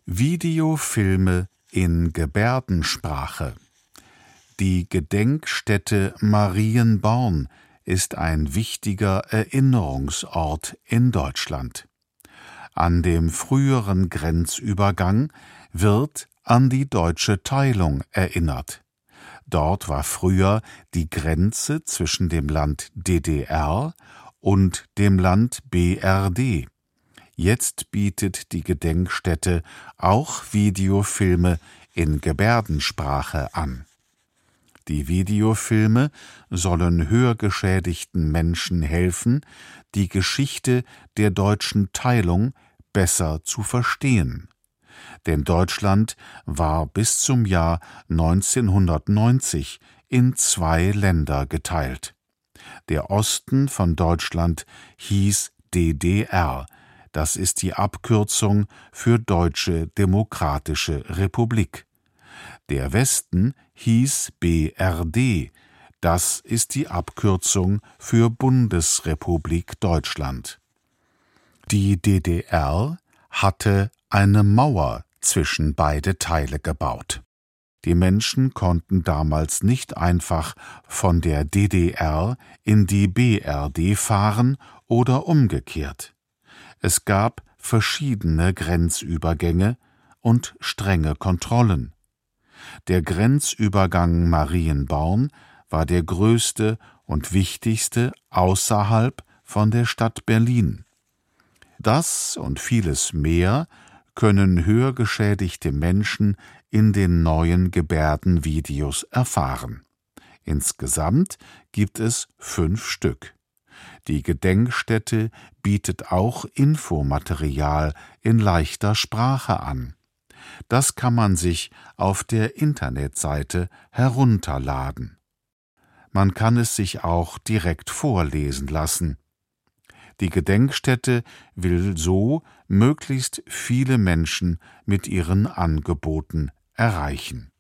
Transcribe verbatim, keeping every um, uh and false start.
Videofilme in Gebärdensprache. Die Gedenkstätte Marienborn ist ein wichtiger Erinnerungsort in Deutschland. An dem früheren Grenzübergang wird an die deutsche Teilung erinnert. Dort war früher die Grenze zwischen dem Land D D R und dem Land B R D. Jetzt bietet die Gedenkstätte auch Videofilme in Gebärdensprache an. Die Videofilme sollen hörgeschädigten Menschen helfen, die Geschichte der deutschen Teilung besser zu verstehen. Denn Deutschland war bis zum Jahr neunzehnhundertneunzig in zwei Länder geteilt. Der Osten von Deutschland hieß D D R, das ist die Abkürzung für Deutsche Demokratische Republik. Der Westen hieß B R D, das ist die Abkürzung für Bundesrepublik Deutschland. Die D D R hatte eine Mauer zwischen beide Teile gebaut. Die Menschen konnten damals nicht einfach von der D D R in die B R D fahren oder umgekehrt. Es gab verschiedene Grenzübergänge und strenge Kontrollen. Der Grenzübergang Marienborn war der größte und wichtigste außerhalb von der Stadt Berlin. Das und vieles mehr können hörgeschädigte Menschen in den neuen Gebärdenvideos erfahren. Insgesamt gibt es fünf Stück. Die Gedenkstätte bietet auch Infomaterial in leichter Sprache an. Das kann man sich auf der Internetseite herunterladen. Man kann es sich auch direkt vorlesen lassen. Die Gedenkstätte will so möglichst viele Menschen mit ihren Angeboten erreichen.